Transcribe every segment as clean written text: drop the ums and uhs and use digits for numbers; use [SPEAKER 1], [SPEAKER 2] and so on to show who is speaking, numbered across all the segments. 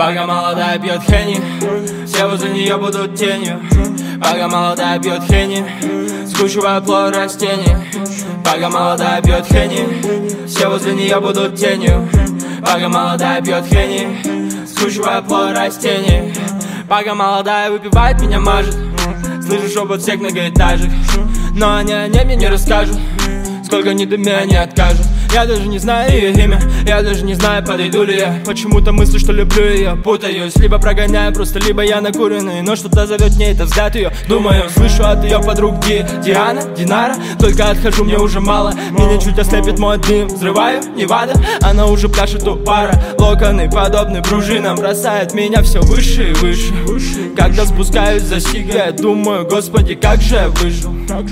[SPEAKER 1] Пока молодая пьет Хенни, все возле нее будут тенью. Пока молодая пьет Хенни, скручивая плод растений. Пока молодая пьет Хенни, все возле нее будут тенью. Пока молодая пьет Хенни, скручивая плод растений. Пока молодая выпивает, меня мажет. Слышу шепот всех многоэтажек, но они о небе не расскажут. Сколько ни до меня не откажут. Я даже не знаю ее имя, я даже не знаю, подойду ли я. Почему-то мыслю, что люблю ее, путаюсь. Либо прогоняю просто, либо я накуренный, но что-то зовет мне, это взгляд ее. Думаю, слышу от ее подруг Диана, Динара. Только отхожу, мне уже мало. Меня чуть ослепит мой дым, взрываю, Невада. Она уже пляшет у пара. Локоны, подобны пружинам, бросает меня все выше и выше. Когда спускаюсь за сига, думаю, господи, как же я выжил.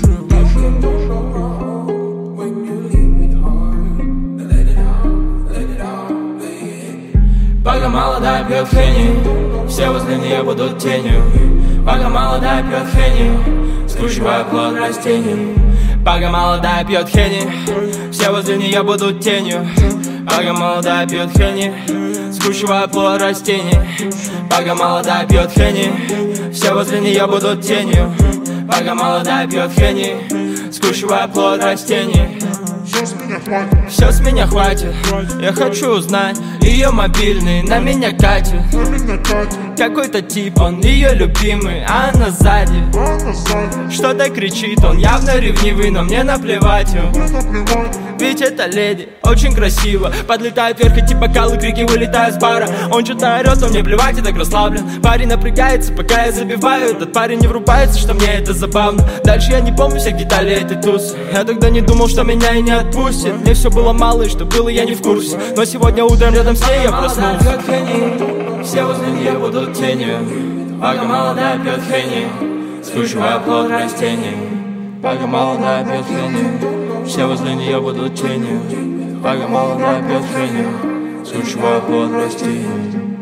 [SPEAKER 1] Пока молодая пьет Хенни, все возле нее будут тенью. Пока молодая пьет Хенни, скручивая плод растений. Пока молодая пьет Хенни, все возле нее будут тенью. Пока молодая пьет Хенни, скручивая плод растений. Пока молодая пьет Хенни, все возле нее будут тенью. Пока молодая пьет Хенни, скручивая плод растений. Все с меня хватит, я хочу узнать ее мобильный, на меня катит. Какой-то тип, он ее любимый, а она сзади. Что-то кричит, он явно ревнивый, но мне наплевать. Ведь это леди, очень красиво. Подлетает вверх, эти бокалы, крики вылетают с бара. Он что-то орет, но мне плевать, я так расслаблен. Парень напрягается, пока я забиваю. Этот парень не врубается, что мне это забавно. Дальше я не помню всех деталей этой тусы. Я тогда не думал, что меня и не отпустит. Мне все было мало, и что было, я не в курсе. Но сегодня утром рядом с ней я проснулся. Все возле нее будут тенью. Пока молодая пьет Хенни, скручивая плод растений. Пока молодая пьет Хенни, все возле нее будут тенью. Пока молодая пьет Хенни, скручивая плод растений.